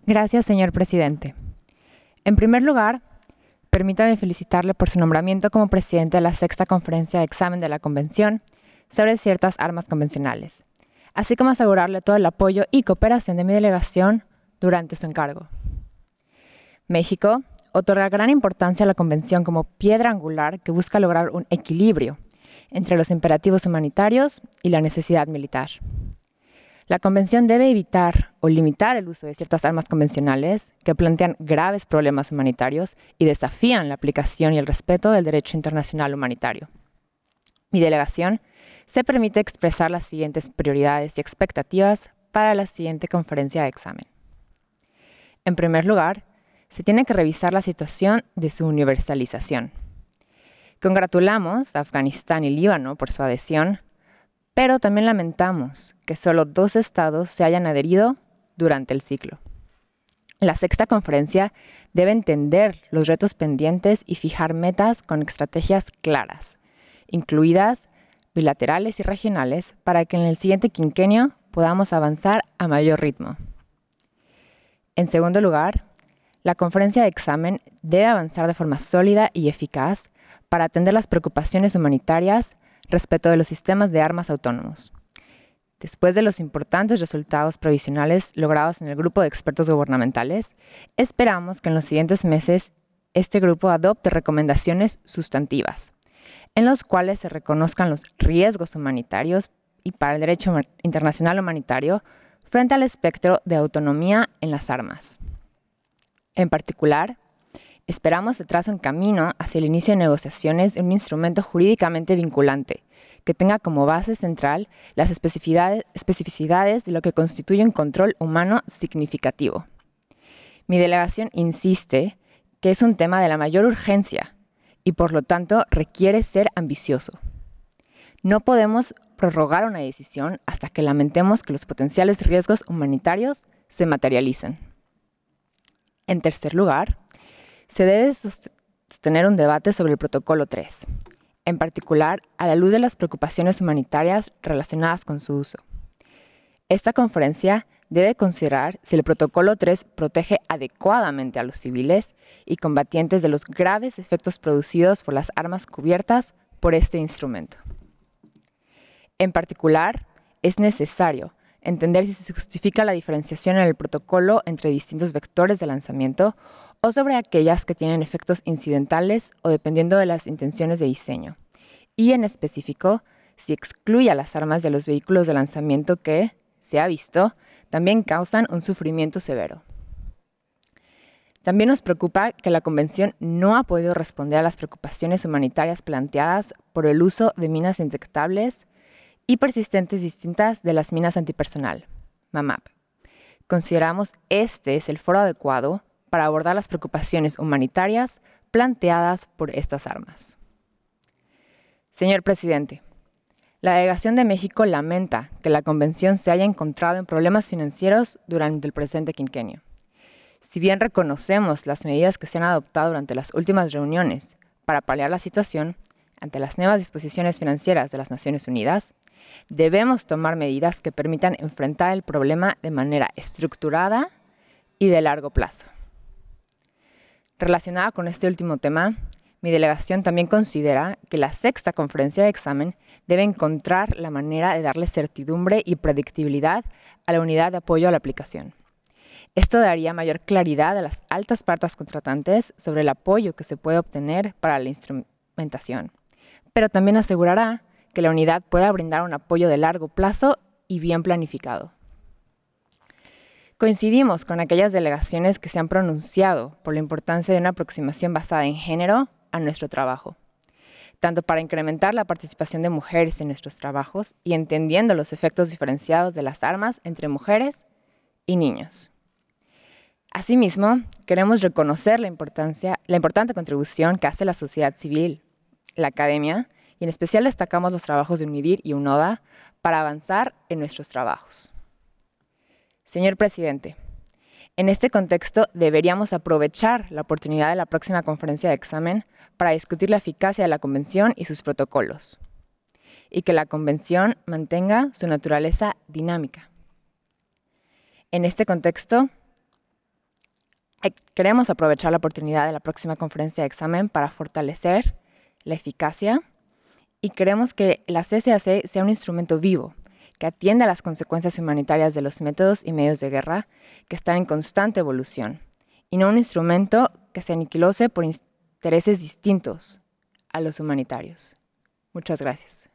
Gracias, señor presidente. En primer lugar, permítame felicitarle por su nombramiento como presidente de la sexta conferencia de examen de la Convención sobre ciertas armas convencionales, así como asegurarle todo el apoyo y cooperación de mi delegación durante su encargo. México otorga gran importancia a la Convención como piedra angular que busca lograr un equilibrio entre los imperativos humanitarios y la necesidad militar. La Convención debe evitar o limitar el uso de ciertas armas convencionales que plantean graves problemas humanitarios y desafían la aplicación y el respeto del derecho internacional humanitario. Mi delegación se permite expresar las siguientes prioridades y expectativas para la siguiente conferencia de examen. En primer lugar, se tiene que revisar la situación de su universalización. Congratulamos a Afganistán y Líbano por su adhesión, pero también lamentamos que solo 2 estados se hayan adherido durante el ciclo. La sexta conferencia debe entender los retos pendientes y fijar metas con estrategias claras, incluidas bilaterales y regionales, para que en el siguiente quinquenio podamos avanzar a mayor ritmo. En segundo lugar, la conferencia de examen debe avanzar de forma sólida y eficaz para atender las preocupaciones humanitarias respecto de los sistemas de armas autónomos. Después de los importantes resultados provisionales logrados en el grupo de expertos gubernamentales, esperamos que en los siguientes meses este grupo adopte recomendaciones sustantivas, en los cuales se reconozcan los riesgos humanitarios y para el derecho internacional humanitario frente al espectro de autonomía en las armas. En particular, esperamos se trace un camino hacia el inicio de negociaciones de un instrumento jurídicamente vinculante, que tenga como base central las especificidades de lo que constituye un control humano significativo. Mi delegación insiste que es un tema de la mayor urgencia y por lo tanto requiere ser ambicioso. No podemos prorrogar una decisión hasta que lamentemos que los potenciales riesgos humanitarios se materialicen. En tercer lugar, se debe sostener un debate sobre el Protocolo 3, en particular a la luz de las preocupaciones humanitarias relacionadas con su uso. Esta conferencia debe considerar si el Protocolo 3 protege adecuadamente a los civiles y combatientes de los graves efectos producidos por las armas cubiertas por este instrumento. En particular, es necesario entender si se justifica la diferenciación en el protocolo entre distintos vectores de lanzamiento o sobre aquellas que tienen efectos incidentales o dependiendo de las intenciones de diseño. Y en específico, si excluye a las armas de los vehículos de lanzamiento que, se ha visto, también causan un sufrimiento severo. También nos preocupa que la Convención no ha podido responder a las preocupaciones humanitarias planteadas por el uso de minas indetectables y persistentes distintas de las minas antipersonal, MAMAP. Consideramos este es el foro adecuado para abordar las preocupaciones humanitarias planteadas por estas armas. Señor presidente, la delegación de México lamenta que la Convención se haya encontrado en problemas financieros durante el presente quinquenio. Si bien reconocemos las medidas que se han adoptado durante las últimas reuniones para paliar la situación ante las nuevas disposiciones financieras de las Naciones Unidas, debemos tomar medidas que permitan enfrentar el problema de manera estructurada y de largo plazo. Relacionada con este último tema, mi delegación también considera que la sexta conferencia de examen debe encontrar la manera de darle certidumbre y predictibilidad a la unidad de apoyo a la aplicación. Esto daría mayor claridad a las altas partes contratantes sobre el apoyo que se puede obtener para la instrumentación, pero también asegurará que la unidad pueda brindar un apoyo de largo plazo y bien planificado. Coincidimos con aquellas delegaciones que se han pronunciado por la importancia de una aproximación basada en género a nuestro trabajo, tanto para incrementar la participación de mujeres en nuestros trabajos y entendiendo los efectos diferenciados de las armas entre mujeres y niños. Asimismo, queremos reconocer la importante contribución que hace la sociedad civil, la academia, y en especial destacamos los trabajos de UNIDIR y UNODA para avanzar en nuestros trabajos. Señor presidente, en este contexto deberíamos aprovechar la oportunidad de la próxima conferencia de examen para discutir la eficacia de la Convención y sus protocolos, y que la Convención mantenga su naturaleza dinámica. En este contexto, Queremos aprovechar la oportunidad de la próxima conferencia de examen para fortalecer la eficacia y queremos que la CCAC sea un instrumento vivo que atienda a las consecuencias humanitarias de los métodos y medios de guerra que están en constante evolución, y no un instrumento que se aniquilose por intereses distintos a los humanitarios. Muchas gracias.